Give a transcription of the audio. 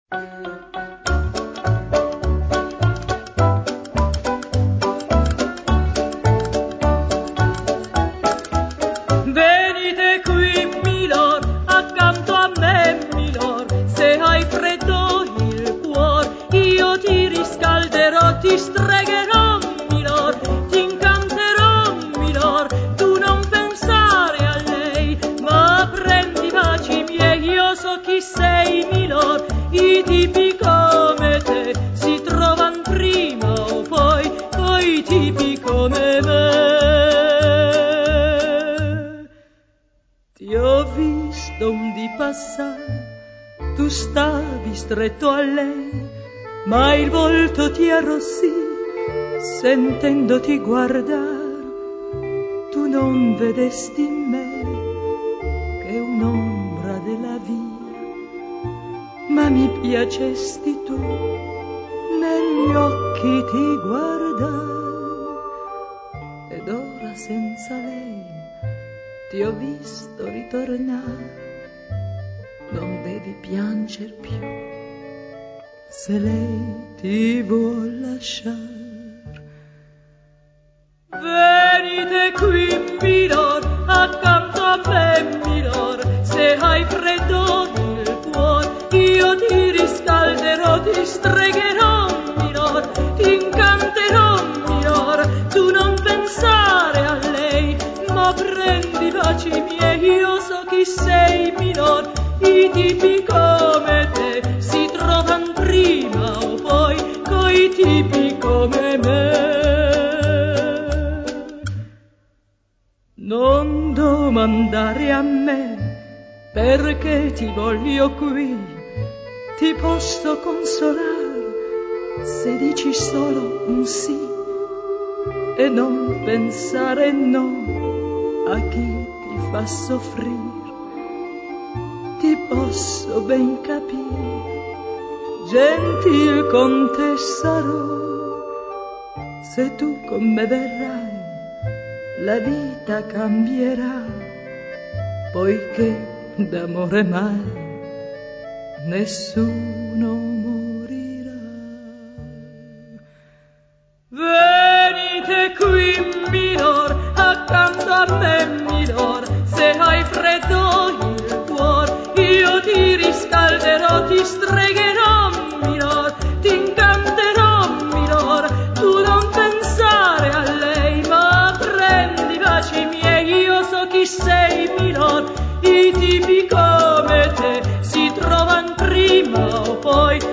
Venite qui, milord, accanto a me, milord, se hai freddo il cuor, io ti riscalderò, ti stregherò, milord, ti incanterò, milord, tu non pensare a lei, ma prendi baci miei, io so chi sei, milord, i tipi come te si trovan prima o poi tipi come me. Ti ho visto un di passare, tu stavi stretto a lei, ma il volto ti arrossì, sentendoti guardar. Tu non vedesti in me che un'ombra della via, ma mi piacesti tu, negli occhi ti guardai, ed ora senza lei ti ho visto ritornare, non devi pianger più, se lei ti vuol lasciar. Venite qui, milord, accanto a me, milord, se hai freddo nel cuor, io ti riscalderò, ti stregherò, milord, ti incanterò, milord, tu non pensare a lei, ma prendi baci miei, io so chi sei, milord, i tipi come te si trovan prima o poi coi tipi come me. Non domandare a me perché ti voglio qui, ti posso consolare se dici solo un sì, e non pensare no a chi ti fa soffrir. Ti posso ben capire, gentil con te sarò, se tu con me verrai la vita cambierà, poiché d'amore mai nessuno morirà. Venite qui, milord, accanto a me, milord, se hai freddo il cuor, io ti riscalderò, ti stregherò, milord, ti incanterò, milord, tu non pensare a lei, ma prendi baci miei, io so chi sei, milord, i tipi come te si trovan prima o poi